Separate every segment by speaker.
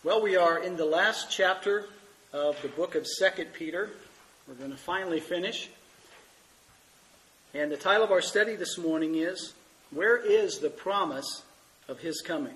Speaker 1: Well, we are in the last chapter of the book of 2 Peter. We're going to finally finish. And the title of our study this morning is, Where is the Promise of His Coming?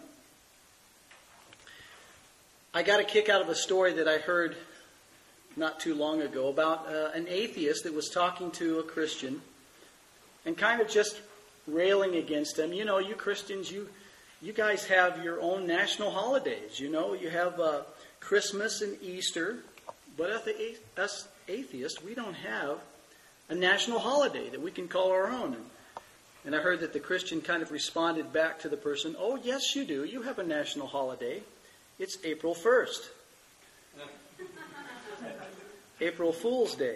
Speaker 1: I got a kick out of a story that I heard not too long ago about an atheist that was talking to a Christian and kind of just railing against them. You know, you Christians, you guys have your own national holidays. You know, you have Christmas and Easter. But us atheists, we don't have a national holiday that we can call our own. And I heard that the Christian kind of responded back to the person, "Oh, yes, you do. You have a national holiday. It's April 1st. April Fool's Day."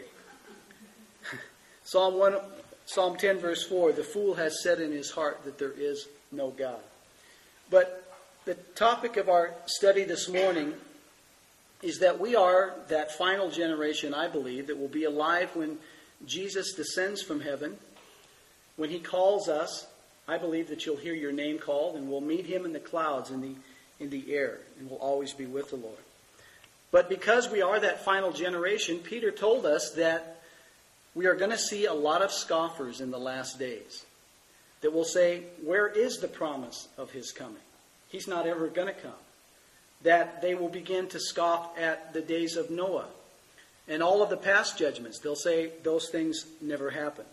Speaker 1: Psalm 10, verse 4, "The fool has said in his heart that there is no God." But the topic of our study this morning is that we are that final generation, I believe, that will be alive when Jesus descends from heaven. When He calls us, I believe that you'll hear your name called, and we'll meet Him in the clouds in the air, and we'll always be with the Lord. But because we are that final generation, Peter told us that we are going to see a lot of scoffers in the last days that will say, "Where is the promise of His coming? He's not ever going to come." That they will begin to scoff at the days of Noah and all of the past judgments. They'll say those things never happened.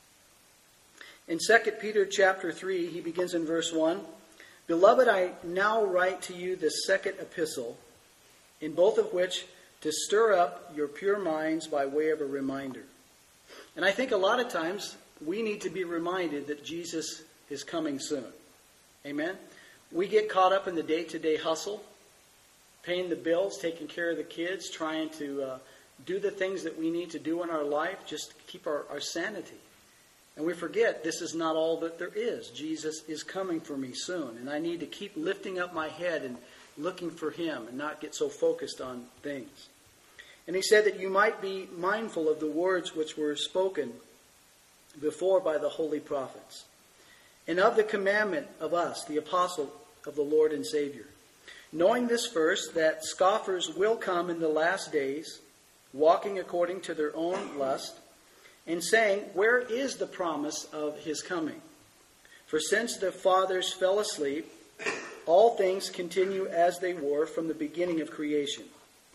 Speaker 1: In 2 Peter chapter 3, he begins in verse 1, "Beloved, I now write to you the second epistle, in both of which to stir up your pure minds by way of a reminder." And I think a lot of times we need to be reminded that Jesus is coming soon. Amen? We get caught up in the day-to-day hustle, paying the bills, taking care of the kids, trying to do the things that we need to do in our life, just to keep our sanity. And we forget this is not all that there is. Jesus is coming for me soon. And I need to keep lifting up my head and looking for Him and not get so focused on things. And he said that you might be mindful of the words which were spoken before by the holy prophets, and of the commandment of us, the apostle of the Lord and Savior. Knowing this first, that scoffers will come in the last days, walking according to their own lust, and saying, "Where is the promise of His coming? For since the fathers fell asleep, all things continue as they were from the beginning of creation."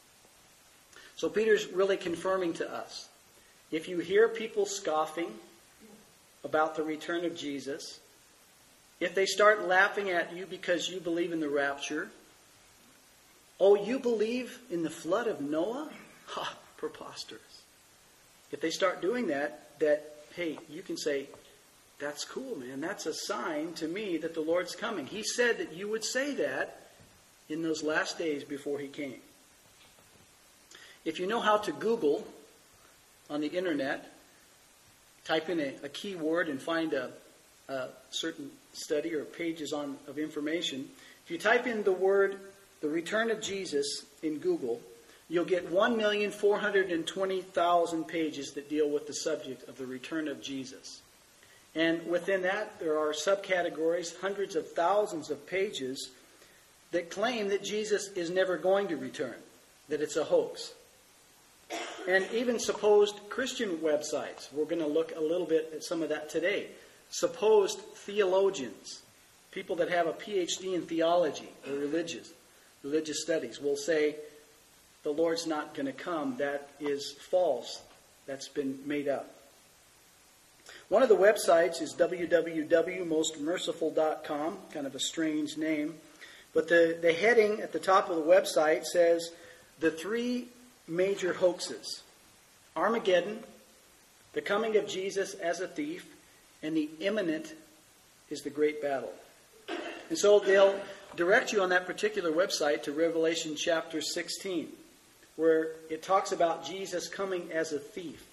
Speaker 1: So Peter's really confirming to us, if you hear people scoffing about the return of Jesus, if they start laughing at you because you believe in the rapture, "Oh, you believe in the flood of Noah? Ha, preposterous." If they start doing that, hey, you can say, "That's cool, man. That's a sign to me that the Lord's coming. He said that you would say that in those last days before He came." If you know how to Google on the internet, type in a keyword and find a certain study or pages of information. If you type in the word, "the return of Jesus" in Google, you'll get 1,420,000 pages that deal with the subject of the return of Jesus. And within that, there are subcategories, hundreds of thousands of pages that claim that Jesus is never going to return, that it's a hoax. And even supposed Christian websites. We're going to look a little bit at some of that today. Supposed theologians, people that have a PhD in theology or religious studies, will say, the Lord's not going to come. That is false. That's been made up. One of the websites is www.mostmerciful.com, kind of a strange name. But the heading at the top of the website says, "The three major hoaxes: Armageddon, the coming of Jesus as a thief, and the imminent is the great battle." And so they'll direct you on that particular website to Revelation chapter 16. Where it talks about Jesus coming as a thief.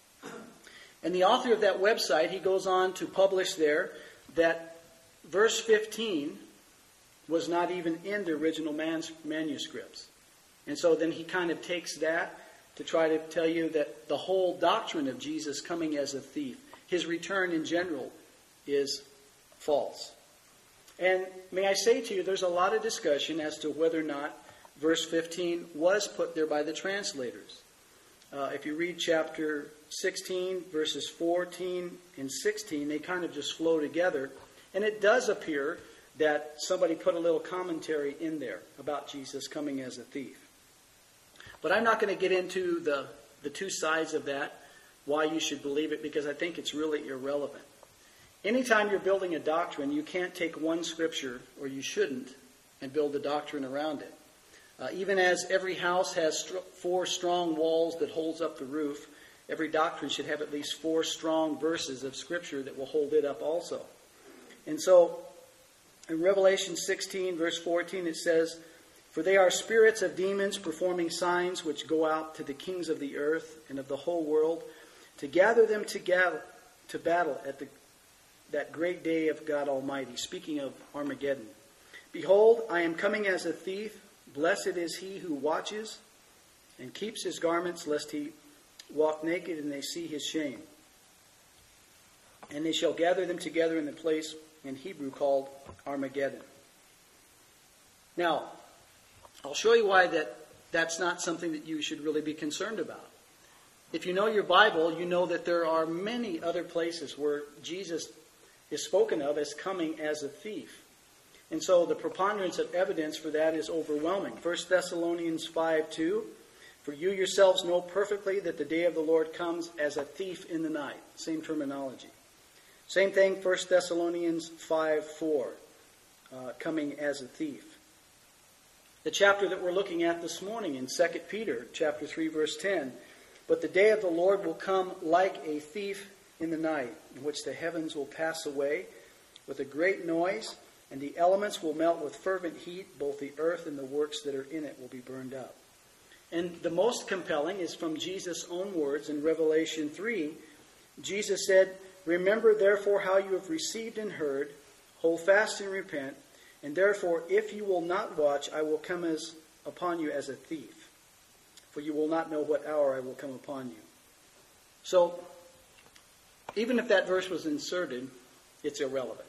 Speaker 1: And the author of that website, he goes on to publish there that verse 15 was not even in the original manuscripts. And so then he kind of takes that to try to tell you that the whole doctrine of Jesus coming as a thief, His return in general, is false. And may I say to you, there's a lot of discussion as to whether or not verse 15 was put there by the translators. If you read chapter 16, verses 14 and 16, they kind of just flow together. And it does appear that somebody put a little commentary in there about Jesus coming as a thief. But I'm not going to get into the two sides of that, why you should believe it, because I think it's really irrelevant. Anytime you're building a doctrine, you can't take one scripture, or you shouldn't, and build a doctrine around it. Even as every house has 4 strong walls that holds up the roof, every doctrine should have at least 4 strong verses of Scripture that will hold it up also. And so, in Revelation 16, verse 14, it says, "For they are spirits of demons performing signs which go out to the kings of the earth and of the whole world to gather them together to battle at that great day of God Almighty." Speaking of Armageddon. "Behold, I am coming as a thief. Blessed is he who watches and keeps his garments, lest he walk naked and they see his shame. And they shall gather them together in the place in Hebrew called Armageddon." Now, I'll show you why that's not something that you should really be concerned about. If you know your Bible, you know that there are many other places where Jesus is spoken of as coming as a thief. And so the preponderance of evidence for that is overwhelming. 1 Thessalonians 5:2, "For you yourselves know perfectly that the day of the Lord comes as a thief in the night." Same terminology. Same thing, 1 Thessalonians 5:4, coming as a thief. The chapter that we're looking at this morning in 2 Peter, chapter 3, verse 10, "But the day of the Lord will come like a thief in the night, in which the heavens will pass away with a great noise, and the elements will melt with fervent heat, both the earth and the works that are in it will be burned up." And the most compelling is from Jesus' own words in Revelation 3. Jesus said, "Remember therefore how you have received and heard, hold fast and repent, and therefore if you will not watch, I will come upon you as a thief, for you will not know what hour I will come upon you." So, even if that verse was inserted, it's irrelevant.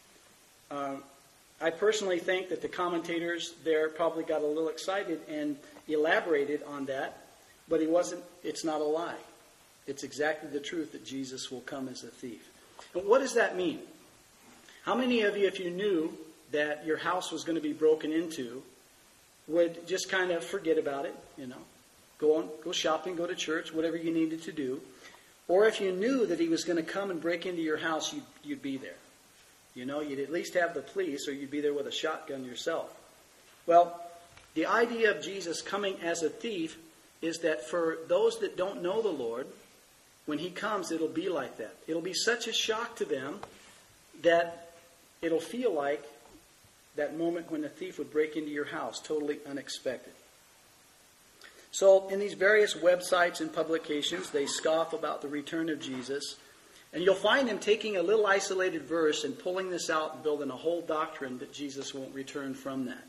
Speaker 1: I personally think that the commentators there probably got a little excited and elaborated on that, but it's not a lie. It's exactly the truth that Jesus will come as a thief. But what does that mean? How many of you, if you knew that your house was going to be broken into, would just kind of forget about it, go shopping, go to church, whatever you needed to do? Or if you knew that he was going to come and break into your house, you'd be there. You'd at least have the police, or you'd be there with a shotgun yourself. Well, the idea of Jesus coming as a thief is that for those that don't know the Lord, when he comes, it'll be like that. It'll be such a shock to them that it'll feel like that moment when a thief would break into your house, totally unexpected. So in these various websites and publications, they scoff about the return of Jesus. And you'll find them taking a little isolated verse and pulling this out and building a whole doctrine that Jesus won't return from that.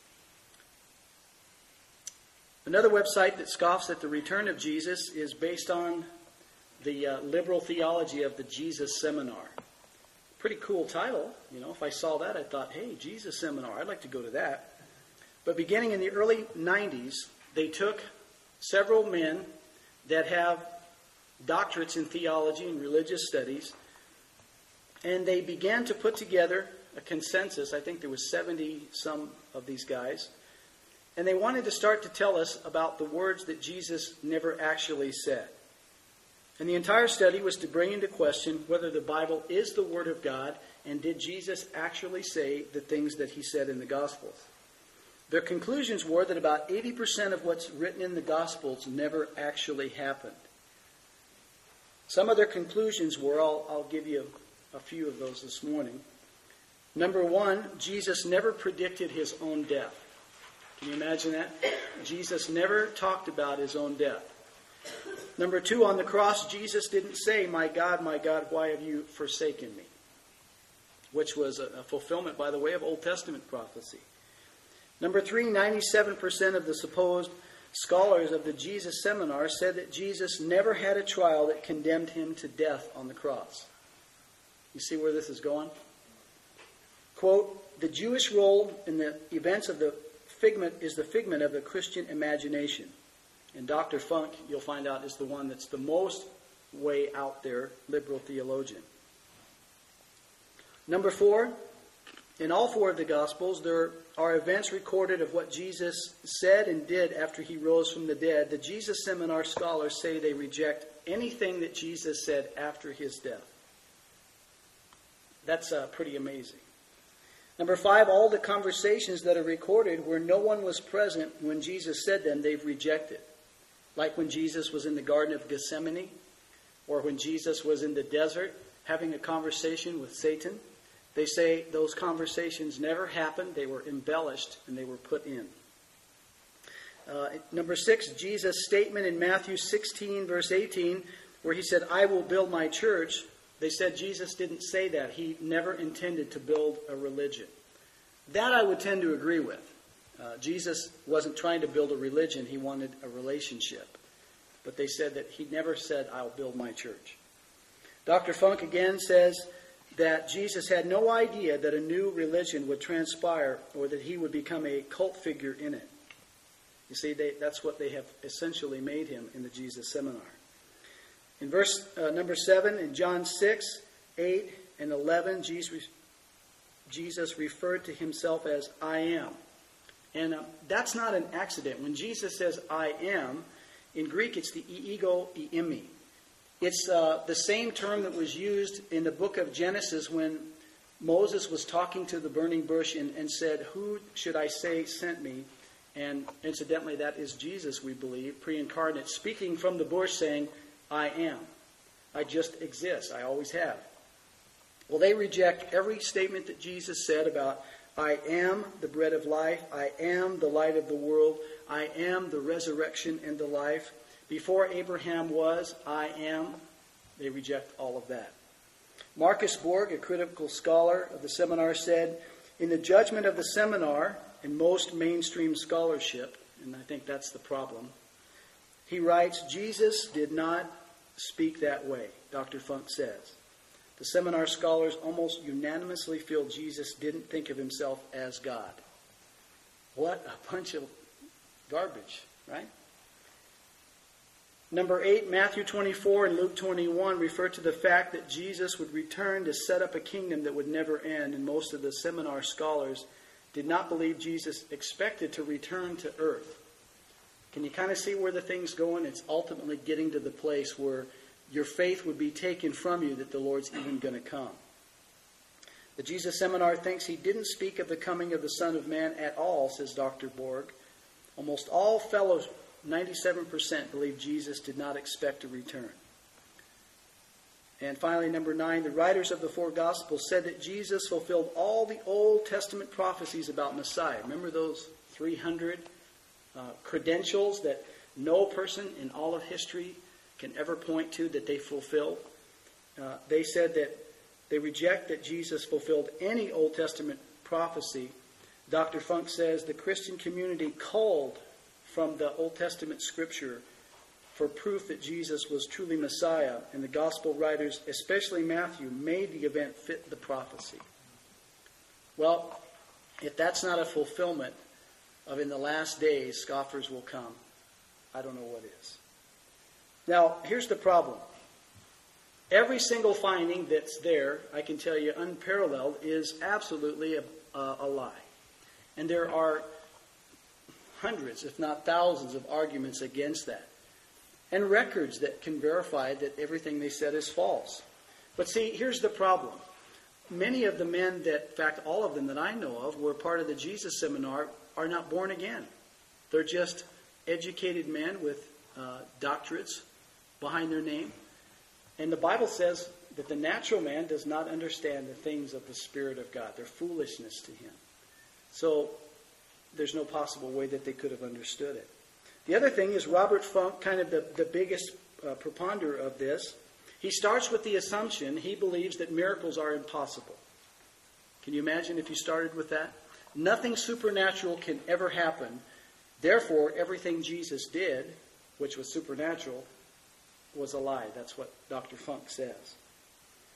Speaker 1: Another website that scoffs at the return of Jesus is based on the liberal theology of the Jesus Seminar. Pretty cool title. If I saw that, I thought, hey, Jesus Seminar, I'd like to go to that. But beginning in the early 90s, they took several men that have doctorates in theology and religious studies, and they began to put together a consensus. I think there was 70 some of these guys, and they wanted to start to tell us about the words that Jesus never actually said. And the entire study was to bring into question whether the Bible is the Word of God, and did Jesus actually say the things that he said in the Gospels. Their conclusions were that about 80% of what's written in the Gospels never actually happened. Some of their conclusions were, I'll give you a few of those this morning. Number one, Jesus never predicted his own death. Can you imagine that? Jesus never talked about his own death. Number two, on the cross, Jesus didn't say, my God, why have you forsaken me?" Which was a fulfillment, by the way, of Old Testament prophecy. Number three, 97% of the supposed scholars of the Jesus Seminar said that Jesus never had a trial that condemned him to death on the cross. You see where this is going? Quote, "The Jewish role in the events of the the figment of the Christian imagination. And Dr. Funk, you'll find out, is the one that's the most way out there liberal theologian. Number 4, in all 4 of the Gospels, there are events recorded of what Jesus said and did after he rose from the dead. The Jesus Seminar scholars say they reject anything that Jesus said after his death. That's pretty amazing. Number 5, all the conversations that are recorded where no one was present when Jesus said them, they've rejected. Like when Jesus was in the Garden of Gethsemane, or when Jesus was in the desert having a conversation with Satan. They say those conversations never happened, they were embellished, and they were put in. Number 6, Jesus' statement in Matthew 16, verse 18, where he said, "I will build my church." They said Jesus didn't say that. He never intended to build a religion. That I would tend to agree with. Jesus wasn't trying to build a religion. He wanted a relationship. But they said that he never said, "I'll build my church." Dr. Funk again says that Jesus had no idea that a new religion would transpire or that he would become a cult figure in it. You see, that's what they have essentially made him in the Jesus Seminar. In verse number 7, in John 6, 8, and 11, Jesus referred to himself as "I am." And that's not an accident. When Jesus says "I am," in Greek it's the ego eimi. It's the same term that was used in the book of Genesis when Moses was talking to the burning bush and said, "Who should I say sent me?" And incidentally, that is Jesus, we believe, pre-incarnate, speaking from the bush saying, "I am. I just exist. I always have." Well, they reject every statement that Jesus said about, "I am the bread of life. I am the light of the world. I am the resurrection and the life. Before Abraham was, I am." They reject all of that. Marcus Borg, a critical scholar of the Seminar, said, "In the judgment of the Seminar and most mainstream scholarship," and I think that's the problem, he writes, "Jesus did not speak that way," Dr. Funk says. The Seminar scholars almost unanimously feel Jesus didn't think of himself as God. What a bunch of garbage, right? Number 8, Matthew 24 and Luke 21 refer to the fact that Jesus would return to set up a kingdom that would never end, and most of the Seminar scholars did not believe Jesus expected to return to earth. Can you kind of see where the thing's going? It's ultimately getting to the place where your faith would be taken from you that the Lord's even going to come. The Jesus Seminar thinks he didn't speak of the coming of the Son of Man at all, says Dr. Borg. Almost all fellows, 97%, believe Jesus did not expect to return. And finally, number 9, the writers of the 4 Gospels said that Jesus fulfilled all the Old Testament prophecies about Messiah. Remember those 300 credentials that no person in all of history can ever point to that they fulfilled? They said that they reject that Jesus fulfilled any Old Testament prophecy. Dr. Funk says the Christian community culled from the Old Testament scripture for proof that Jesus was truly Messiah, and the gospel writers, especially Matthew, made the event fit the prophecy. Well, if that's not a fulfillment of "in the last days scoffers will come," I don't know what is. Now, here's the problem. Every single finding that's there, I can tell you unparalleled, is absolutely a lie. And there are hundreds, if not thousands, of arguments against that. And records that can verify that everything they said is false. But see, here's the problem. Many of the men that, in fact, all of them that I know of, were part of the Jesus Seminar, are not born again. They're just educated men with doctorates behind their name. And the Bible says that the natural man does not understand the things of the Spirit of God. They're foolishness to him. So there's no possible way that they could have understood it. The other thing is Robert Funk, kind of the biggest preponder of this. He starts with the assumption he believes that miracles are impossible. Can you imagine if you started with that? Nothing supernatural can ever happen. Therefore, everything Jesus did, which was supernatural, was a lie. That's what Dr. Funk says.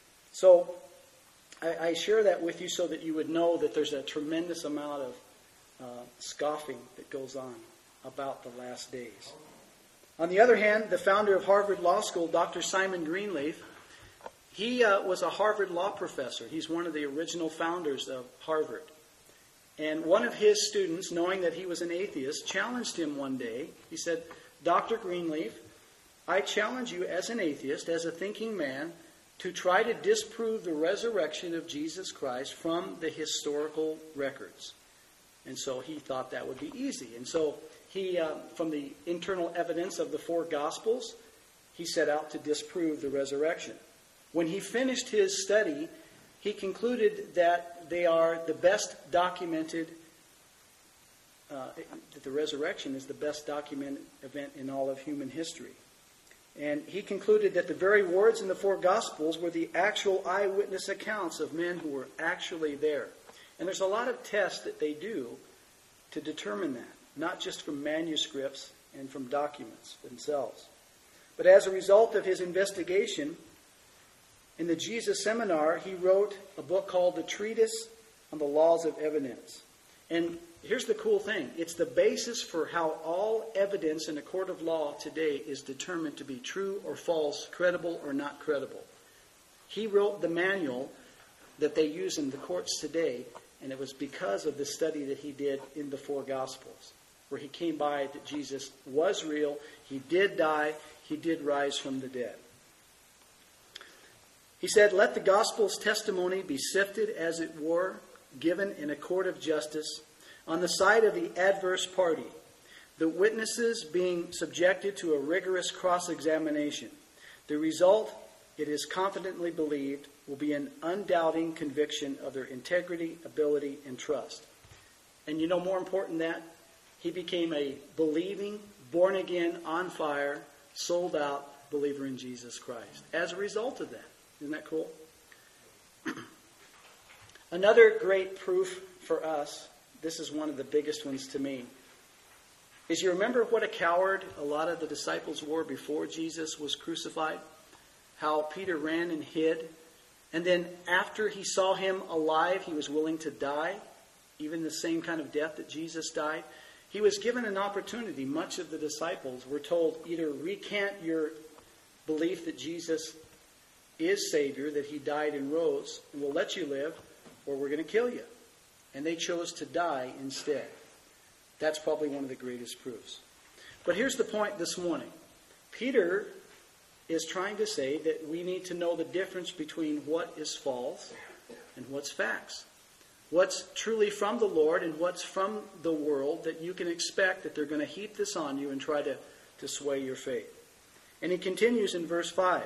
Speaker 1: So I share that with you so that you would know that there's a tremendous amount of scoffing that goes on about the last days. On the other hand, the founder of Harvard Law School, Dr. Simon Greenleaf, he was a Harvard law professor. He's one of the original founders of Harvard. And one of his students, knowing that he was an atheist, challenged him one day. He said, "Dr. Greenleaf, I challenge you as an atheist, as a thinking man, to try to disprove the resurrection of Jesus Christ from the historical records." And so he thought that would be easy. And so he, from the internal evidence of the four Gospels, he set out to disprove the resurrection. When he finished his study, he concluded that they are the best documented, that the resurrection is the best documented event in all of human history. And he concluded that the very words in the four Gospels were the actual eyewitness accounts of men who were actually there. And there's a lot of tests that they do to determine that, not just from manuscripts and from documents themselves. But as a result of his investigation, in the Jesus Seminar, he wrote a book called The Treatise on the Laws of Evidence. And here's the cool thing. It's the basis for how all evidence in a court of law today is determined to be true or false, credible or not credible. He wrote the manual that they use in the courts today, and it was because of the study that he did in the four Gospels, where he came by that Jesus was real, he did die, he did rise from the dead. He said, "Let the Gospel's testimony be sifted, as it were, given in a court of justice, on the side of the adverse party, the witnesses being subjected to a rigorous cross-examination. The result, it is confidently believed, will be an undoubting conviction of their integrity, ability, and trust." And you know, more important than that, he became a believing, born-again, on-fire, sold-out believer in Jesus Christ as a result of that. Isn't that cool? Another great proof for us, this is one of the biggest ones to me, is you remember what a coward a lot of the disciples were before Jesus was crucified? How Peter ran and hid. And then after he saw him alive, he was willing to die, even the same kind of death that Jesus died. He was given an opportunity. Much of the disciples were told, either recant your belief that Jesus is Savior, that he died and rose, and we'll let you live, or we're going to kill you. And they chose to die instead. That's probably one of the greatest proofs. But here's the point this morning. Peter is trying to say that we need to know the difference between what is false and what's facts. What's truly from the Lord and what's from the world, that you can expect that they're going to heap this on you and try to sway your faith. And he continues in verse 5.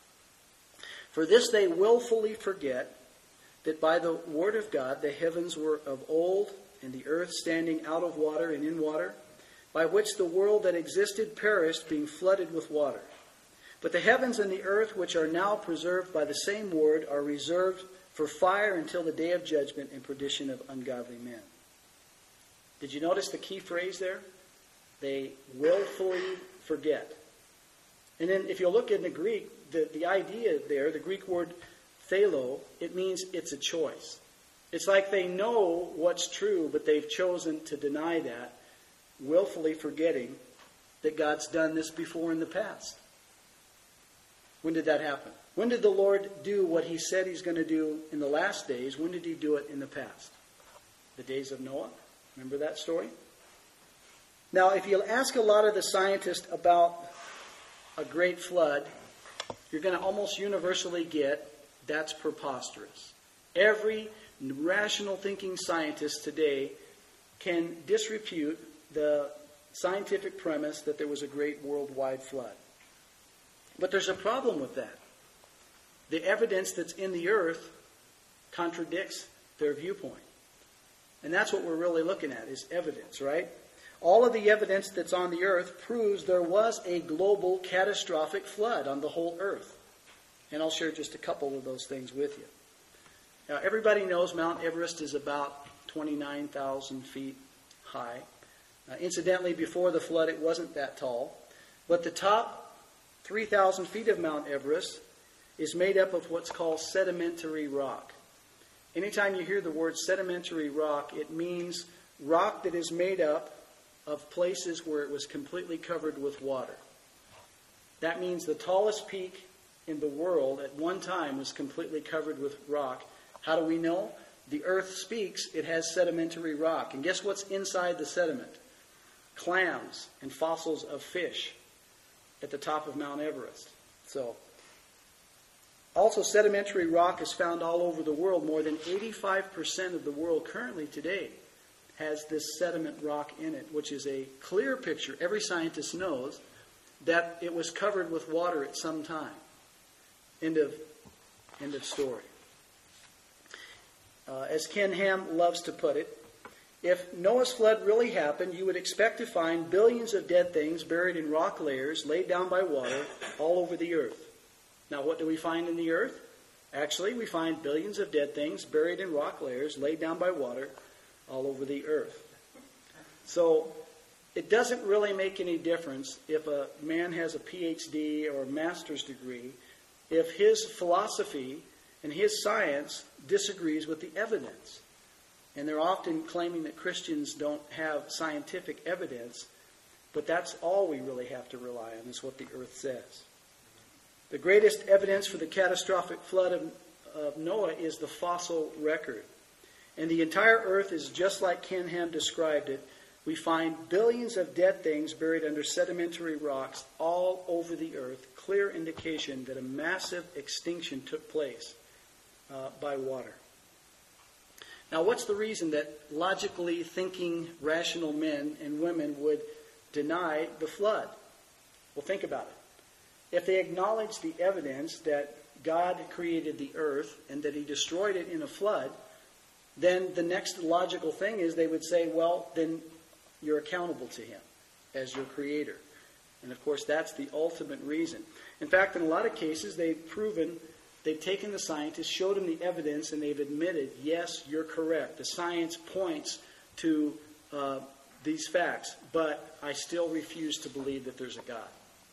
Speaker 1: "For this they willfully forget, that by the word of God the heavens were of old, and the earth standing out of water and in water, by which the world that existed perished, being flooded with water. But the heavens and the earth, which are now preserved by the same word, are reserved for fire until the day of judgment and perdition of ungodly men." Did you notice the key phrase there? They willfully forget. And then if you look in the Greek, the idea there, the Greek word thelo, it means it's a choice. It's like they know what's true, but they've chosen to deny that, willfully forgetting that God's done this before in the past. When did that happen? When did the Lord do what he said he's going to do in the last days? When did he do it in the past? The days of Noah? Remember that story? Now, if you ask a lot of the scientists about a great flood, you're going to almost universally get that's preposterous. Every rational thinking scientist today can disrepute the scientific premise that there was a great worldwide flood. But there's a problem with that. The evidence that's in the earth contradicts their viewpoint. And that's what we're really looking at, is evidence, right? All of the evidence that's on the earth proves there was a global catastrophic flood on the whole earth. And I'll share just a couple of those things with you. Now, everybody knows Mount Everest is about 29,000 feet high. Incidentally, before the flood, it wasn't that tall. But the top 3,000 feet of Mount Everest is made up of what's called sedimentary rock. Anytime you hear the word sedimentary rock, it means rock that is made up of places where it was completely covered with water. That means the tallest peak in the world at one time was completely covered with rock. How do we know? The earth speaks. It has sedimentary rock. And guess what's inside the sediment? Clams and fossils of fish at the top of Mount Everest. Also, sedimentary rock is found all over the world. More than 85% of the world currently today has this sediment rock in it, which is a clear picture. Every scientist knows that it was covered with water at some time. End of story. As Ken Ham loves to put it, if Noah's flood really happened, you would expect to find billions of dead things buried in rock layers laid down by water all over the earth. Now, what do we find in the earth? Actually, we find billions of dead things buried in rock layers laid down by water all over the earth. So, it doesn't really make any difference if a man has a PhD or a master's degree if his philosophy and his science disagrees with the evidence. And they're often claiming that Christians don't have scientific evidence, but that's all we really have to rely on, is what the earth says. The greatest evidence for the catastrophic flood of Noah is the fossil record. And the entire earth is just like Ken Ham described it. We find billions of dead things buried under sedimentary rocks all over the earth, clear indication that a massive extinction took place by water. Now, what's the reason that logically thinking, rational men and women would deny the flood? Well, think about it. If they acknowledge the evidence that God created the earth and that he destroyed it in a flood, then the next logical thing is they would say, well, then you're accountable to him as your creator. And of course, that's the ultimate reason. In fact, in a lot of cases, they've taken the scientists, showed them the evidence, and they've admitted, yes, you're correct. The science points to these facts, but I still refuse to believe that there's a God.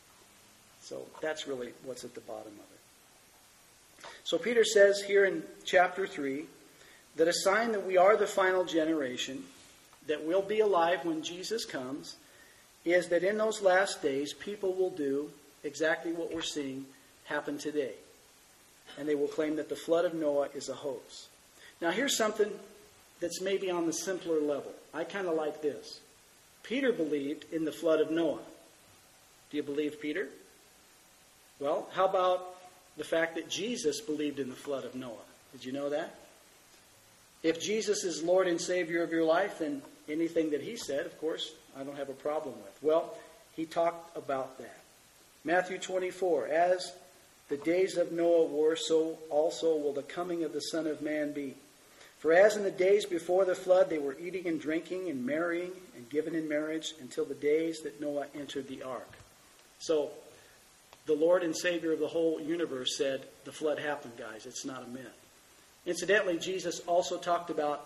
Speaker 1: So that's really what's at the bottom of it. So Peter says here in chapter 3 that a sign that we are the final generation, that we'll be alive when Jesus comes, is that in those last days, people will do exactly what we're seeing happen today. And they will claim that the flood of Noah is a hoax. Now here's something that's maybe on the simpler level. I kind of like this. Peter believed in the flood of Noah. Do you believe Peter? Well, how about the fact that Jesus believed in the flood of Noah? Did you know that? If Jesus is Lord and Savior of your life, then anything that he said, of course, I don't have a problem with. Well, he talked about that. Matthew 24, as the days of Noah were, so also will the coming of the Son of Man be. For as in the days before the flood, they were eating and drinking and marrying and given in marriage until the days that Noah entered the ark. So, the Lord and Savior of the whole universe said, the flood happened, guys. It's not a myth. Incidentally, Jesus also talked about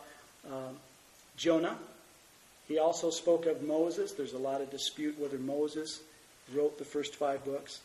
Speaker 1: Jonah. He also spoke of Moses. There's a lot of dispute whether Moses wrote the first 5 books.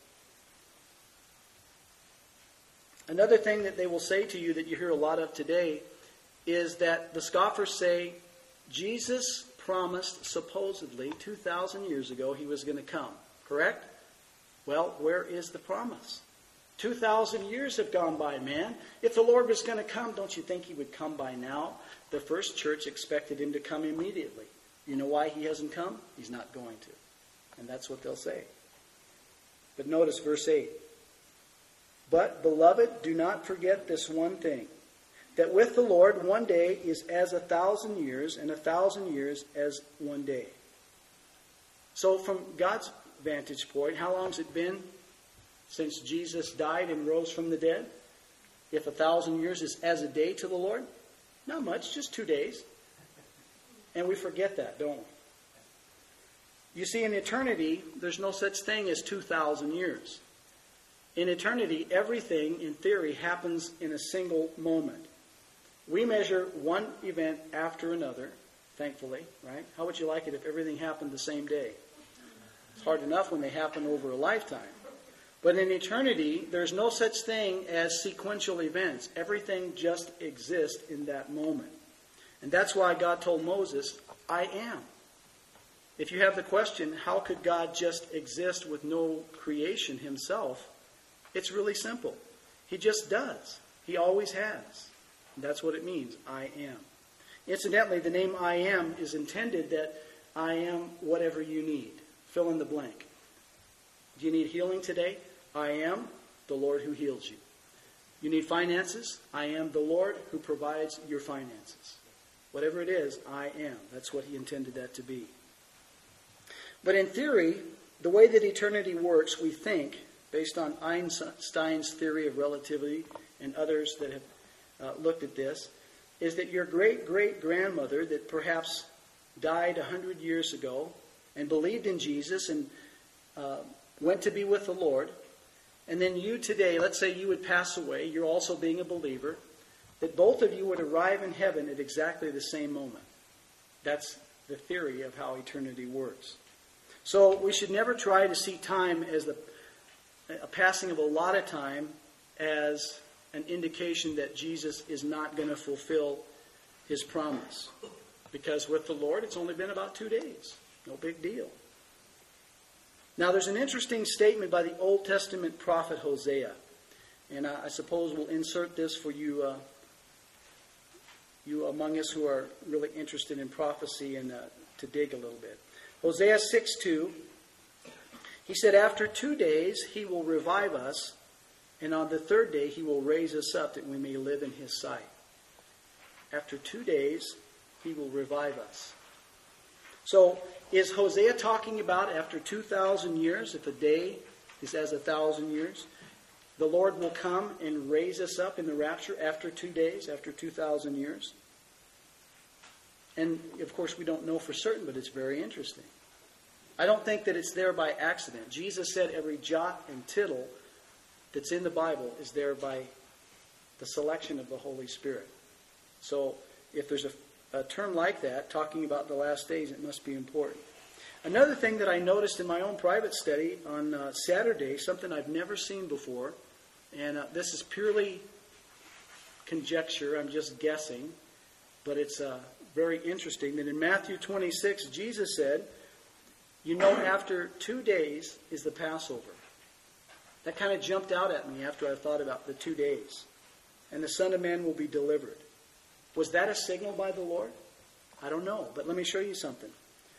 Speaker 1: Another thing that they will say to you that you hear a lot of today is that the scoffers say Jesus promised supposedly 2,000 years ago he was going to come. Correct? Well, where is the promise? 2,000 years have gone by, man. If the Lord was going to come, don't you think he would come by now? The first church expected him to come immediately. You know why he hasn't come? He's not going to. And that's what they'll say. But notice verse 8. But, beloved, do not forget this one thing, that with the Lord 1 day is as 1,000 years, and 1,000 years as 1 day. So from God's vantage point, how long has it been since Jesus died and rose from the dead? If 1,000 years is as a day to the Lord? Not much, just 2 days. And we forget that, don't we? You see, in eternity, there's no such thing as 2,000 years. In eternity, everything, in theory, happens in a single moment. We measure one event after another, thankfully, right? How would you like it if everything happened the same day? It's hard enough when they happen over a lifetime. But in eternity, there's no such thing as sequential events. Everything just exists in that moment. And that's why God told Moses, I am. If you have the question, how could God just exist with no creation himself? It's really simple. He just does. He always has. And that's what it means, I am. Incidentally, the name I am is intended that I am whatever you need. Fill in the blank. Do you need healing today? I am the Lord who heals you. You need finances? I am the Lord who provides your finances. Whatever it is, I am. That's what he intended that to be. But in theory, the way that eternity works, we think, based on Einstein's theory of relativity and others that have looked at this, is that your great-great-grandmother that perhaps died 100 years ago and believed in Jesus and went to be with the Lord, and then you today, let's say you would pass away, you're also being a believer, that both of you would arrive in heaven at exactly the same moment. That's the theory of how eternity works. So we should never try to see time as a passing of a lot of time as an indication that Jesus is not going to fulfill his promise. Because with the Lord, it's only been about 2 days. No big deal. Now, there's an interesting statement by the Old Testament prophet Hosea. And I suppose we'll insert this for you among us who are really interested in prophecy and to dig a little bit. Hosea 6:2, he said, after 2 days he will revive us, and on the third day he will raise us up that we may live in his sight. After 2 days he will revive us. So is Hosea talking about after 2,000 years, if a day is as 1,000 years, the Lord will come and raise us up in the rapture after 2 days, after 2,000 years? And, of course, we don't know for certain, but it's very interesting. I don't think that it's there by accident. Jesus said every jot and tittle that's in the Bible is there by the selection of the Holy Spirit. So if there's a term like that, talking about the last days, it must be important. Another thing that I noticed in my own private study on Saturday, something I've never seen before, and this is purely conjecture, I'm just guessing, but it's very interesting that in Matthew 26, Jesus said, you know, after 2 days is the Passover. That kind of jumped out at me after I thought about the 2 days. And the Son of Man will be delivered. Was that a signal by the Lord? I don't know, but let me show you something.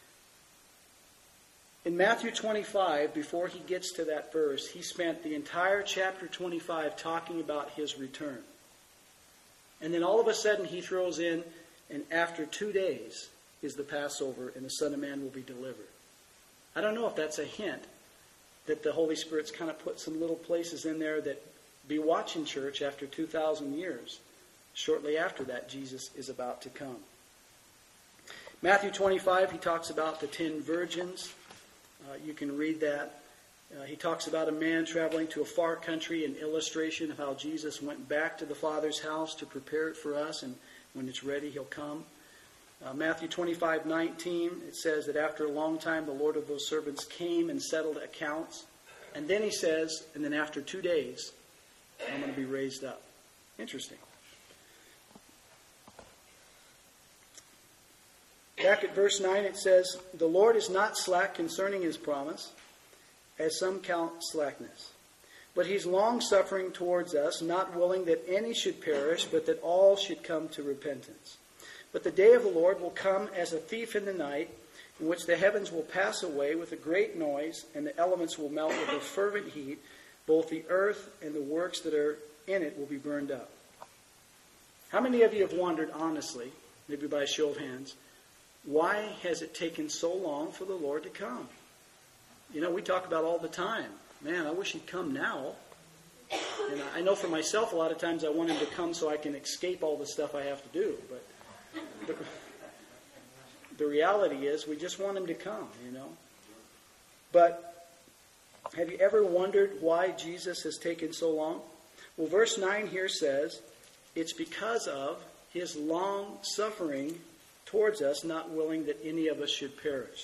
Speaker 1: In Matthew 25, before he gets to that verse, he spent the entire chapter 25 talking about his return. And then all of a sudden he throws in, and after 2 days is the Passover, and the Son of Man will be delivered. I don't know if that's a hint that the Holy Spirit's kind of put some little places in there that be watching church after 2,000 years. Shortly after that, Jesus is about to come. Matthew 25, he talks about the 10 virgins. You can read that. He talks about a man traveling to a far country, an illustration of how Jesus went back to the Father's house to prepare it for us, and when it's ready, he'll come. Matthew 25:19, it says that after a long time, the Lord of those servants came and settled accounts. And then he says, and then after 2 days, I'm going to be raised up. Interesting. Back at verse 9, it says, the Lord is not slack concerning his promise, as some count slackness. But he's long-suffering towards us, not willing that any should perish, but that all should come to repentance. But the day of the Lord will come as a thief in the night, in which the heavens will pass away with a great noise, and the elements will melt with a fervent heat. Both the earth and the works that are in it will be burned up. How many of you have wondered, honestly, maybe by a show of hands, why has it taken so long for the Lord to come? You know, we talk about all the time, man, I wish he'd come now. And I know for myself, a lot of times I want him to come so I can escape all the stuff I have to do. But the reality is we just want him to come, you know. But have you ever wondered why Jesus has taken so long? Well, verse 9 here says, it's because of his long suffering towards us, not willing that any of us should perish,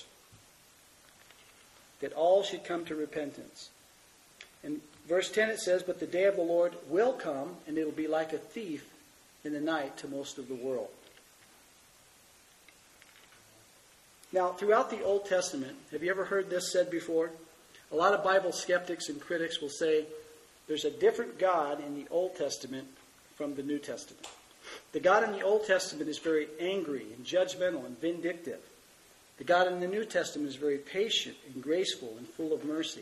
Speaker 1: that all should come to repentance. In verse 10 it says, but the day of the Lord will come, and it will be like a thief in the night to most of the world. Now, throughout the Old Testament, have you ever heard this said before? A lot of Bible skeptics and critics will say there's a different God in the Old Testament from the New Testament. The God in the Old Testament is very angry and judgmental and vindictive. The God in the New Testament is very patient and graceful and full of mercy.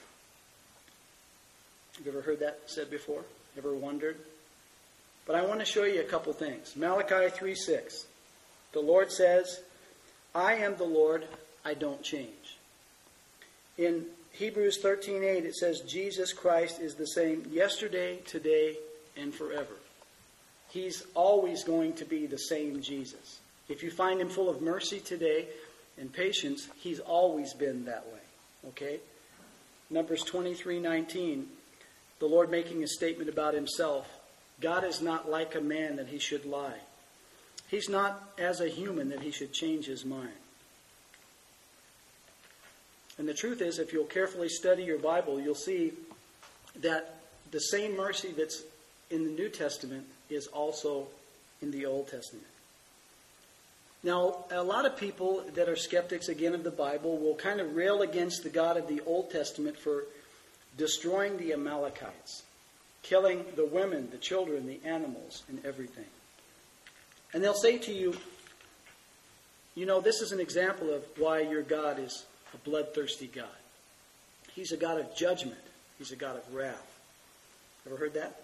Speaker 1: Have you ever heard that said before? Ever wondered? But I want to show you a couple things. Malachi 3:6. The Lord says, I am the Lord, I don't change. In Hebrews 13:8 it says, Jesus Christ is the same yesterday, today, and forever. He's always going to be the same Jesus. If you find him full of mercy today and patience, he's always been that way. Okay? Numbers 23:19, the Lord making a statement about himself. God is not like a man that he should lie. He's not as a human that he should change his mind. And the truth is, if you'll carefully study your Bible, you'll see that the same mercy that's in the New Testament is also in the Old Testament. Now, a lot of people that are skeptics, again, of the Bible will kind of rail against the God of the Old Testament for destroying the Amalekites, killing the women, the children, the animals, and everything. And they'll say to you, this is an example of why your God is a bloodthirsty God. He's a God of judgment. He's a God of wrath. Ever heard that?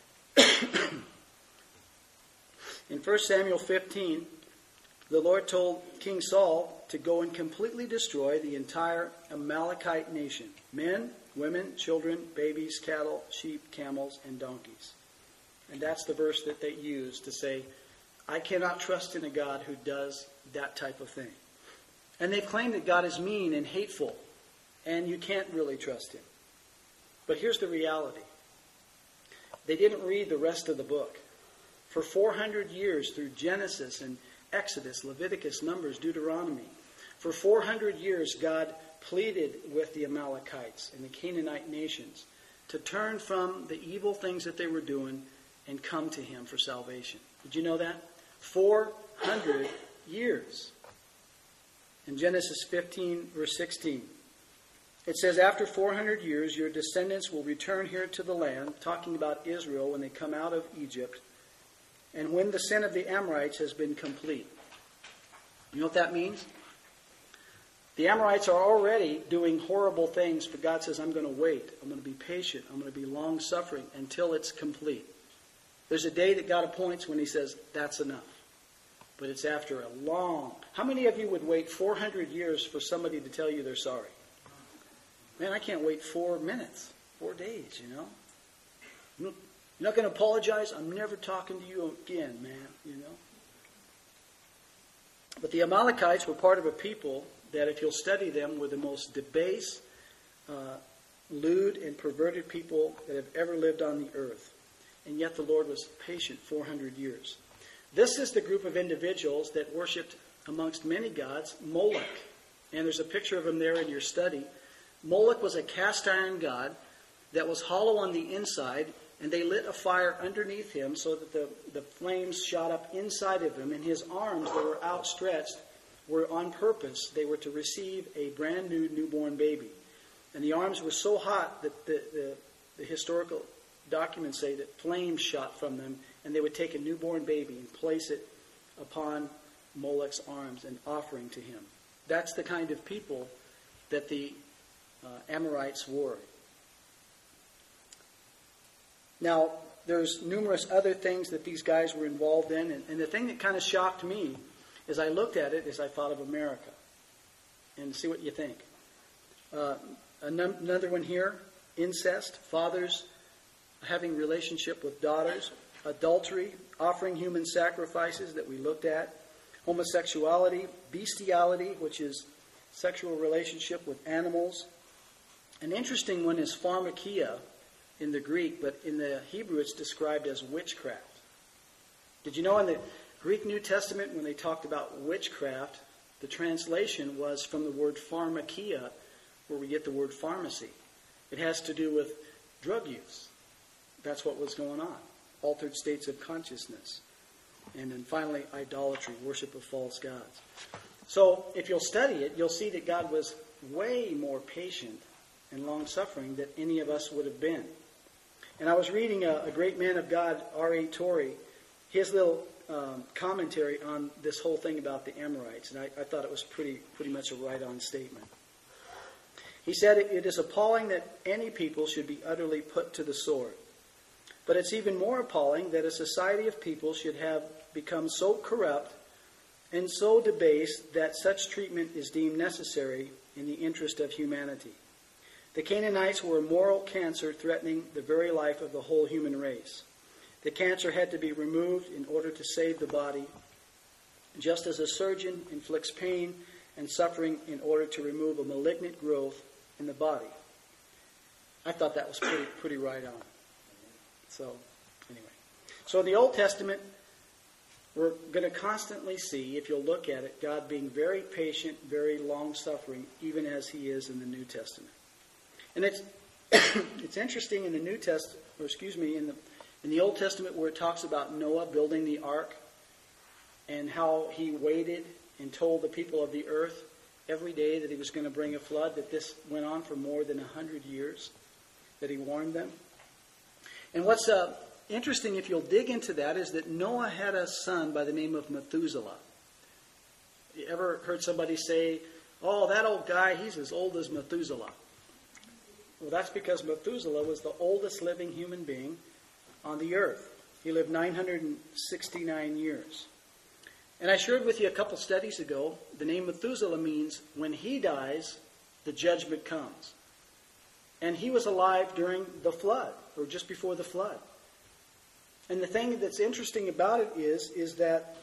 Speaker 1: In 1 Samuel 15, the Lord told King Saul to go and completely destroy the entire Amalekite nation. Men, women, children, babies, cattle, sheep, camels, and donkeys. And that's the verse that they use to say, I cannot trust in a God who does that type of thing. And they claim that God is mean and hateful, and you can't really trust him. But here's the reality. They didn't read the rest of the book. For 400 years through Genesis and Exodus, Leviticus, Numbers, Deuteronomy, for 400 years God pleaded with the Amalekites and the Canaanite nations to turn from the evil things that they were doing and come to him for salvation. Did you know that? 400 years. In Genesis 15, verse 16, it says, after 400 years, your descendants will return here to the land, talking about Israel when they come out of Egypt, and when the sin of the Amorites has been complete. You know what that means? The Amorites are already doing horrible things, but God says, I'm going to wait. I'm going to be patient. I'm going to be long-suffering until it's complete. There's a day that God appoints when he says, that's enough. But it's after a long... How many of you would wait 400 years for somebody to tell you they're sorry? Man, I can't wait 4 minutes, 4 days, You're not going to apologize? I'm never talking to you again, man, But the Amalekites were part of a people that, if you'll study them, were the most debased, lewd, and perverted people that have ever lived on the earth. And yet the Lord was patient 400 years. This is the group of individuals that worshipped, amongst many gods, Moloch. And there's a picture of him there in your study. Moloch was a cast iron god that was hollow on the inside, and they lit a fire underneath him so that the flames shot up inside of him, and his arms that were outstretched were on purpose. They were to receive a brand new newborn baby. And the arms were so hot that the historical documents say that flames shot from them, and they would take a newborn baby and place it upon Moloch's arms, an offering to him. That's the kind of people that the Amorites were. Now, there's numerous other things that these guys were involved in, and the thing that kind of shocked me as I looked at it is I thought of America. And see what you think. Another one here, incest, fathers having relationship with daughters, adultery, offering human sacrifices that we looked at, homosexuality, bestiality, which is sexual relationship with animals. An interesting one is pharmakia in the Greek, but in the Hebrew it's described as witchcraft. Did you know in the Greek New Testament when they talked about witchcraft, the translation was from the word pharmakia, where we get the word pharmacy. It has to do with drug use. That's what was going on. Altered states of consciousness. And then finally, idolatry, worship of false gods. So if you'll study it, you'll see that God was way more patient and long-suffering than any of us would have been. And I was reading a great man of God, R.A. Torrey, his little commentary on this whole thing about the Amorites, and I thought it was pretty much a right-on statement. He said, "It is appalling that any people should be utterly put to the sword. But it's even more appalling that a society of people should have become so corrupt and so debased that such treatment is deemed necessary in the interest of humanity. The Canaanites were a moral cancer threatening the very life of the whole human race. The cancer had to be removed in order to save the body, just as a surgeon inflicts pain and suffering in order to remove a malignant growth in the body." I thought that was pretty right on. So, anyway. So in the Old Testament, we're going to constantly see, if you'll look at it, God being very patient, very long-suffering, even as he is in the New Testament. And it's interesting in the New Testament, in the Old Testament where it talks about Noah building the ark and how he waited and told the people of the earth every day that he was going to bring a flood, that this went on for more than 100 years, that he warned them. And what's interesting, if you'll dig into that, is that Noah had a son by the name of Methuselah. You ever heard somebody say, "Oh, that old guy, he's as old as Methuselah"? Well, that's because Methuselah was the oldest living human being on the earth. He lived 969 years. And I shared with you a couple studies ago, the name Methuselah means when he dies, the judgment comes. And he was alive during the flood, or just before the flood. And the thing that's interesting about it is that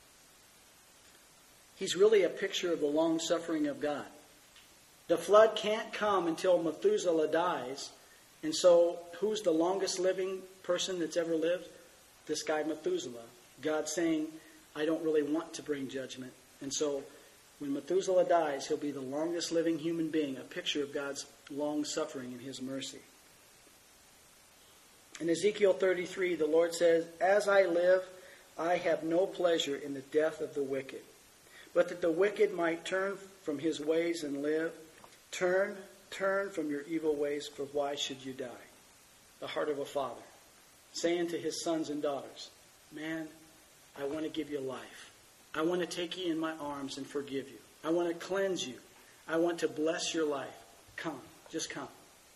Speaker 1: he's really a picture of the long-suffering of God. The flood can't come until Methuselah dies. And so who's the longest living person that's ever lived? This guy Methuselah. God saying, "I don't really want to bring judgment." And so when Methuselah dies, he'll be the longest living human being, a picture of God's long suffering and his mercy. In Ezekiel 33, the Lord says, "As I live, I have no pleasure in the death of the wicked, but that the wicked might turn from his ways and live. Turn from your evil ways, for why should you die?" The heart of a father, saying to his sons and daughters, "Man, I want to give you life. I want to take you in my arms and forgive you. I want to cleanse you. I want to bless your life. Come, just come."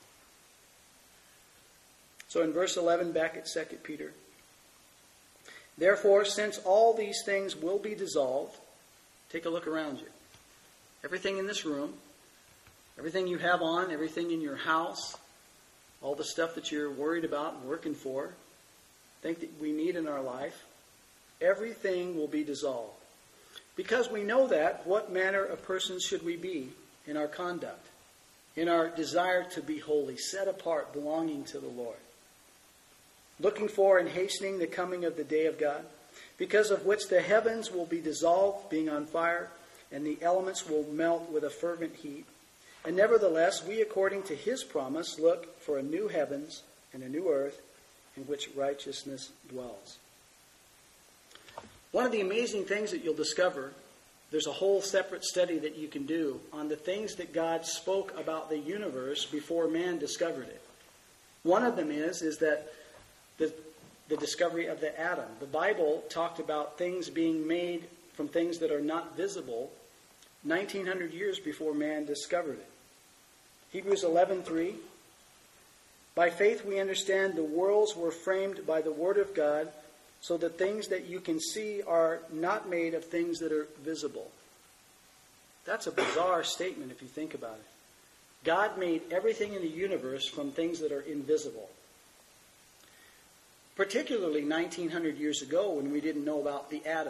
Speaker 1: So in verse 11, back at 2 Peter, "Therefore, since all these things will be dissolved," take a look around you. Everything in this room, everything you have on, everything in your house, all the stuff that you're worried about and working for, think that we need in our life, everything will be dissolved. Because we know that, what manner of persons should we be in our conduct, in our desire to be holy, set apart, belonging to the Lord, looking for and hastening the coming of the day of God, because of which the heavens will be dissolved, being on fire, and the elements will melt with a fervent heat. And nevertheless, we, according to his promise, look for a new heavens and a new earth in which righteousness dwells. One of the amazing things that you'll discover, there's a whole separate study that you can do on the things that God spoke about the universe before man discovered it. One of them is that the discovery of the atom. The Bible talked about things being made from things that are not visible 1900 years before man discovered it. Hebrews 11:3, "By faith we understand the worlds were framed by the word of God, so the things that you can see are not made of things that are visible." That's a bizarre statement if you think about it. God made everything in the universe from things that are invisible. Particularly 1900 years ago when we didn't know about the atom.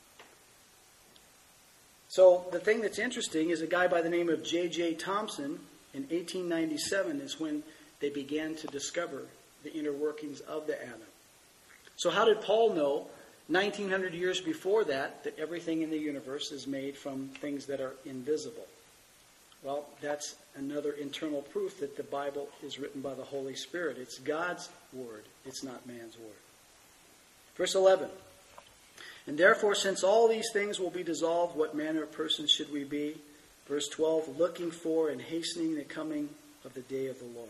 Speaker 1: So the thing that's interesting is a guy by the name of J.J. Thomson in 1897 is when they began to discover the inner workings of the atom. So how did Paul know 1900 years before that everything in the universe is made from things that are invisible? Well, that's another internal proof that the Bible is written by the Holy Spirit. It's God's word. It's not man's word. Verse 11. And therefore, since all these things will be dissolved, what manner of persons should we be? Verse 12, looking for and hastening the coming of the day of the Lord,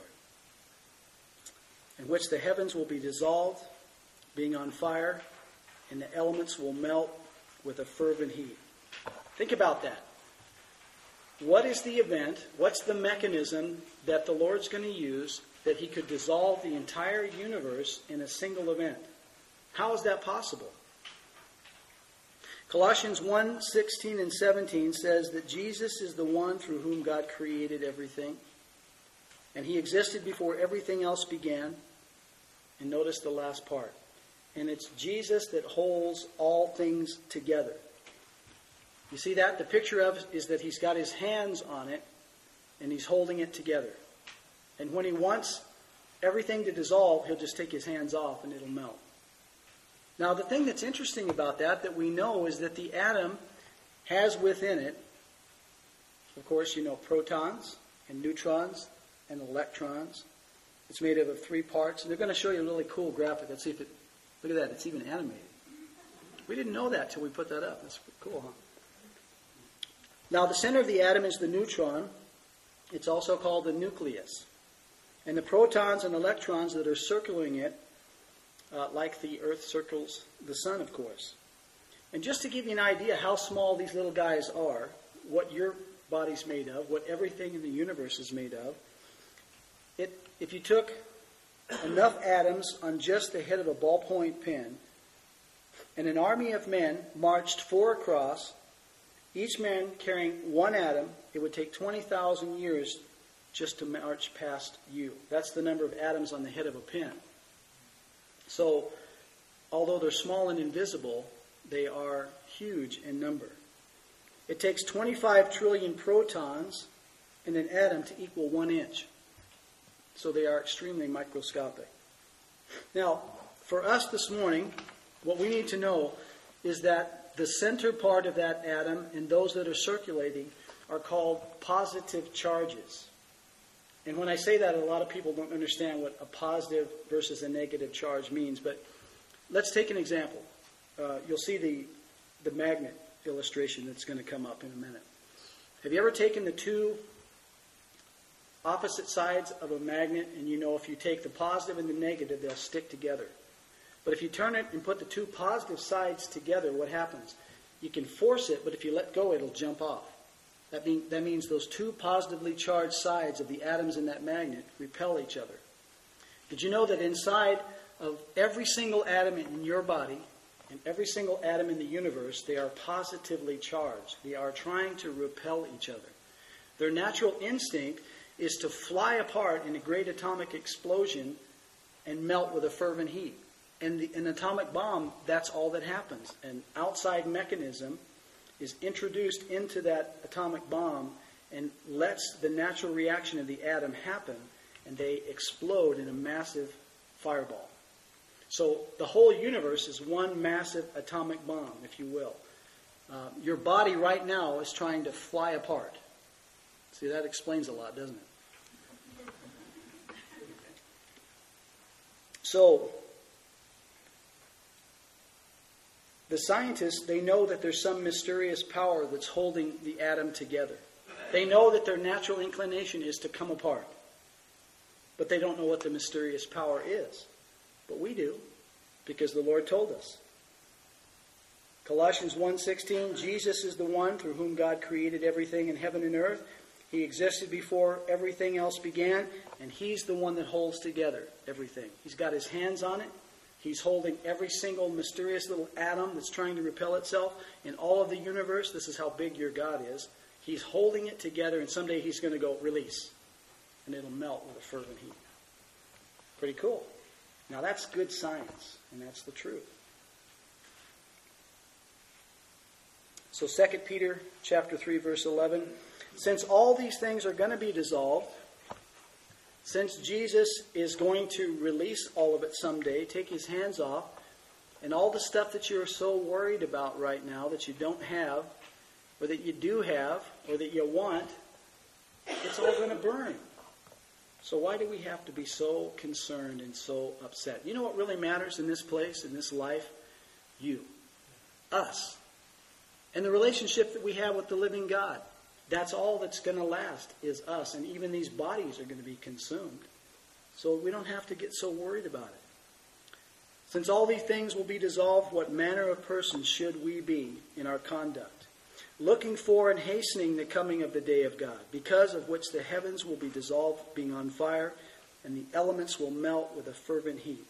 Speaker 1: in which the heavens will be dissolved, being on fire, and the elements will melt with a fervent heat. Think about that. What is the event, what's the mechanism that the Lord's going to use that he could dissolve the entire universe in a single event? How is that possible? Colossians 1:16 and 17 says that Jesus is the one through whom God created everything. And he existed before everything else began. And notice the last part. And it's Jesus that holds all things together. You see that? The picture of it is that he's got his hands on it and he's holding it together. And when he wants everything to dissolve, he'll just take his hands off and it'll melt. Now, the thing that's interesting about that we know is that the atom has within it, of course, you know, protons and neutrons and electrons. It's made up of 3 parts. And they're going to show you a really cool graphic. Let's see if it, look at that, it's even animated. We didn't know that till we put that up. That's cool, huh? Now, the center of the atom is the neutron. It's also called the nucleus. And the protons and electrons that are circling it, like the Earth circles the sun, of course. And just to give you an idea how small these little guys are, what your body's made of, what everything in the universe is made of, if you took enough atoms on just the head of a ballpoint pen, and an army of men marched 4 across, each man carrying 1 atom, it would take 20,000 years just to march past you. That's the number of atoms on the head of a pen. So, although they're small and invisible, they are huge in number. It takes 25 trillion protons in an atom to equal 1 inch. So they are extremely microscopic. Now, for us this morning, what we need to know is that the center part of that atom and those that are circulating are called positive charges. And when I say that, a lot of people don't understand what a positive versus a negative charge means. But let's take an example. You'll see the magnet illustration that's going to come up in a minute. Have you ever taken the 2 opposite sides of a magnet, and you know if you take the positive and the negative, they'll stick together. But if you turn it and put the 2 positive sides together, what happens? You can force it, but if you let go, it'll jump off. That means those 2 positively charged sides of the atoms in that magnet repel each other. Did you know that inside of every single atom in your body and every single atom in the universe, they are positively charged? They are trying to repel each other. Their natural instinct is to fly apart in a great atomic explosion and melt with a fervent heat. And an atomic bomb, that's all that happens. An outside mechanism is introduced into that atomic bomb and lets the natural reaction of the atom happen, and they explode in a massive fireball. So the whole universe is one massive atomic bomb, if you will. Your body right now is trying to fly apart. See, that explains a lot, doesn't it? So, the scientists, they know that there's some mysterious power that's holding the atom together. They know that their natural inclination is to come apart. But they don't know what the mysterious power is. But we do, because the Lord told us. Colossians 1:16, Jesus is the one through whom God created everything in heaven and earth. He existed before everything else began, and He's the one that holds together everything. He's got His hands on it. He's holding every single mysterious little atom that's trying to repel itself in all of the universe. This is how big your God is. He's holding it together, and someday He's going to go, release. And it'll melt with a fervent heat. Pretty cool. Now that's good science, and that's the truth. So 2 Peter chapter 3, verse 11. Since all these things are going to be dissolved, since Jesus is going to release all of it someday, take His hands off, and all the stuff that you're so worried about right now that you don't have, or that you do have, or that you want, it's all going to burn. So why do we have to be so concerned and so upset? You know what really matters in this place, in this life? You. us. And the relationship that we have with the living God. That's all that's going to last is us. And even these bodies are going to be consumed. So we don't have to get so worried about it. Since all these things will be dissolved, what manner of persons should we be in our conduct? Looking for and hastening the coming of the day of God, because of which the heavens will be dissolved, being on fire, and the elements will melt with a fervent heat.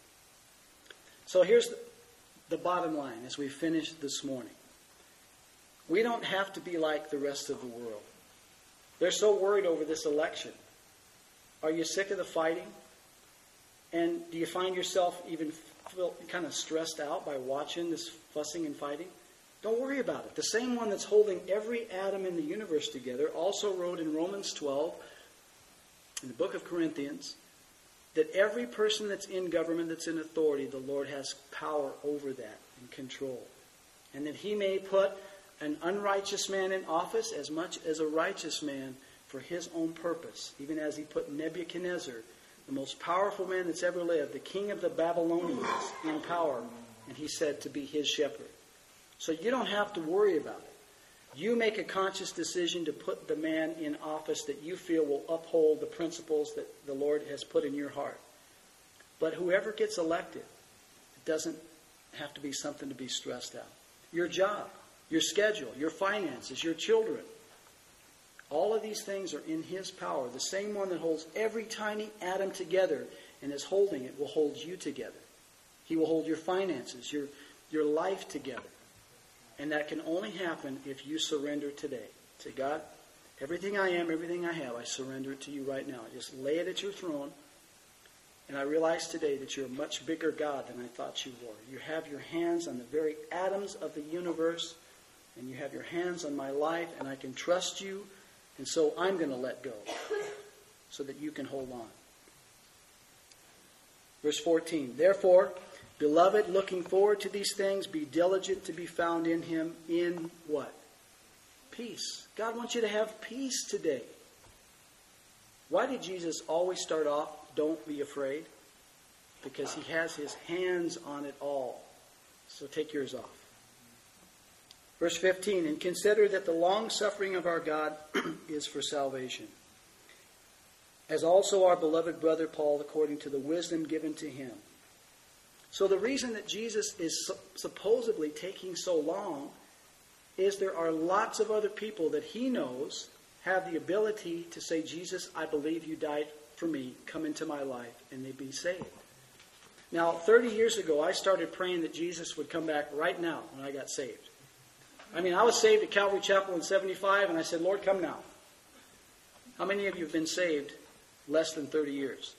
Speaker 1: So here's the bottom line as we finish this morning. We don't have to be like the rest of the world. They're so worried over this election. Are you sick of the fighting? And do you find yourself even feel kind of stressed out by watching this fussing and fighting? Don't worry about it. The same one that's holding every atom in the universe together also wrote in Romans 12, in the book of Corinthians, that every person that's in government, that's in authority, the Lord has power over that and control. And that he may put an unrighteous man in office as much as a righteous man for his own purpose, even as he put Nebuchadnezzar, the most powerful man that's ever lived, the king of the Babylonians, in power, and he said to be his shepherd. So you don't have to worry about it. You make a conscious decision to put the man in office that you feel will uphold the principles that the Lord has put in your heart. But whoever gets elected, it doesn't have to be something to be stressed out. Your job, your schedule, your finances, your children, all of these things are in his power. The same one that holds every tiny atom together and is holding it will hold you together. He will hold your finances, your life together. And that can only happen if you surrender today. Say, God, everything I am, everything I have, I surrender it to you right now. I just lay it at your throne. And I realize today that you're a much bigger God than I thought you were. You have your hands on the very atoms of the universe. And you have your hands on my life. And I can trust you. And so I'm going to let go so that you can hold on. Verse 14, therefore, beloved, looking forward to these things, be diligent to be found in him in what? Peace. God wants you to have peace today. Why did Jesus always start off, don't be afraid? Because he has his hands on it all. So take yours off. Verse 15, and consider that the long suffering of our God is for salvation, as also our beloved brother Paul, according to the wisdom given to him. So the reason that Jesus is supposedly taking so long is there are lots of other people that he knows have the ability to say, Jesus, I believe you died for me. Come into my life, and they be saved. Now, 30 years ago, I started praying that Jesus would come back right now when I got saved. I mean, I was saved at Calvary Chapel in 75, and I said, Lord, come now. How many of you have been saved less than 30 years?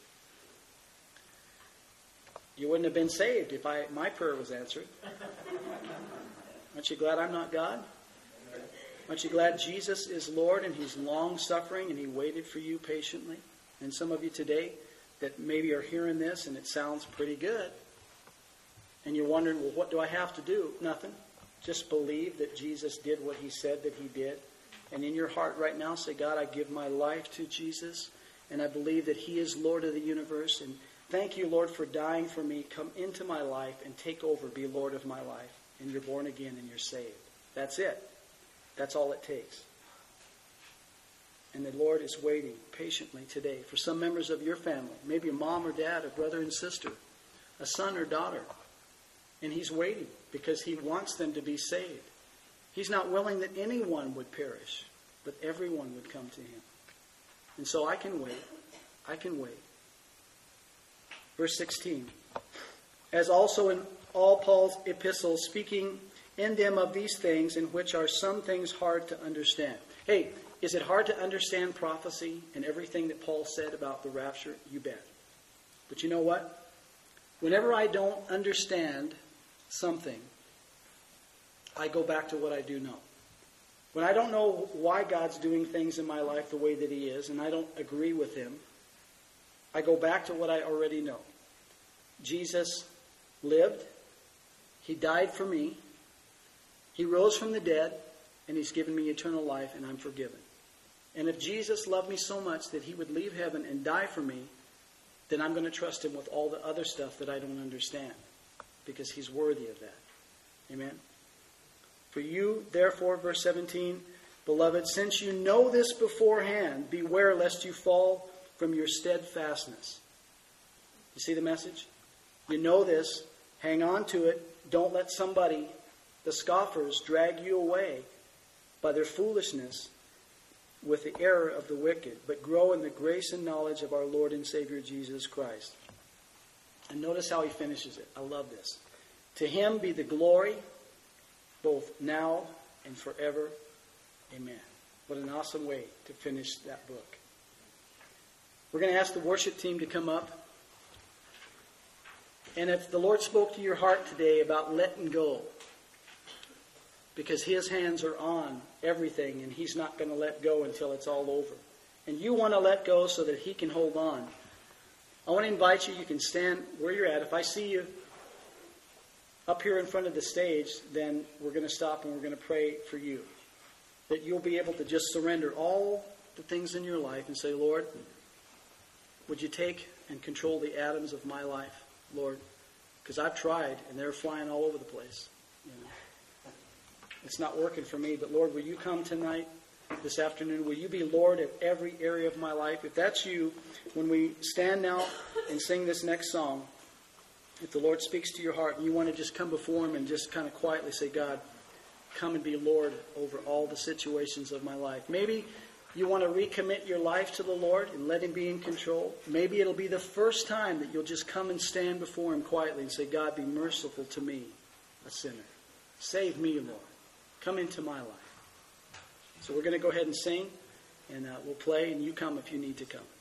Speaker 1: You wouldn't have been saved if my prayer was answered. Aren't you glad I'm not God? Aren't you glad Jesus is Lord and he's long-suffering and he waited for you patiently? And some of you today that maybe are hearing this and it sounds pretty good. And you're wondering, well, what do I have to do? Nothing. Just believe that Jesus did what he said that he did. And in your heart right now, say, God, I give my life to Jesus. And I believe that he is Lord of the universe. And thank you, Lord, for dying for me. Come into my life and take over. Be Lord of my life. And you're born again and you're saved. That's it. That's all it takes. And the Lord is waiting patiently today for some members of your family. Maybe a mom or dad, a brother and sister, a son or daughter. And he's waiting because he wants them to be saved. He's not willing that anyone would perish, but everyone would come to him. And so I can wait. I can wait. Verse 16. As also in all Paul's epistles, speaking in them of these things, in which are some things hard to understand. Hey, is it hard to understand prophecy and everything that Paul said about the rapture? You bet. But you know what? Whenever I don't understand something, I go back to what I do know. When I don't know why God's doing things in my life the way that he is, and I don't agree with him, I go back to what I already know. Jesus lived. He died for me. He rose from the dead, and he's given me eternal life, and I'm forgiven. And if Jesus loved me so much that he would leave heaven and die for me, then I'm going to trust him with all the other stuff that I don't understand, because he's worthy of that. Amen? For you, therefore, verse 17, beloved, since you know this beforehand, beware lest you fall from your steadfastness. You see the message? You know this. Hang on to it. Don't let somebody, the scoffers, drag you away by their foolishness with the error of the wicked, but grow in the grace and knowledge of our Lord and Savior Jesus Christ. And notice how he finishes it. I love this. To him be the glory, both now and forever. Amen. What an awesome way to finish that book. We're going to ask the worship team to come up. And if the Lord spoke to your heart today about letting go, because his hands are on everything and he's not going to let go until it's all over, and you want to let go so that he can hold on, I want to invite you, you can stand where you're at. If I see you up here in front of the stage, then we're going to stop and we're going to pray for you. That you'll be able to just surrender all the things in your life and say, Lord, would you take and control the atoms of my life, Lord? Because I've tried and they're flying all over the place. You know, it's not working for me, but Lord, will you come tonight, this afternoon? Will you be Lord of every area of my life? If that's you, when we stand now and sing this next song, if the Lord speaks to your heart and you want to just come before him and just kind of quietly say, God, come and be Lord over all the situations of my life. Maybe you want to recommit your life to the Lord and let him be in control. Maybe it'll be the first time that you'll just come and stand before him quietly and say, God, be merciful to me, a sinner. Save me, Lord. Come into my life. So we're going to go ahead and sing, and we'll play, and you come if you need to come.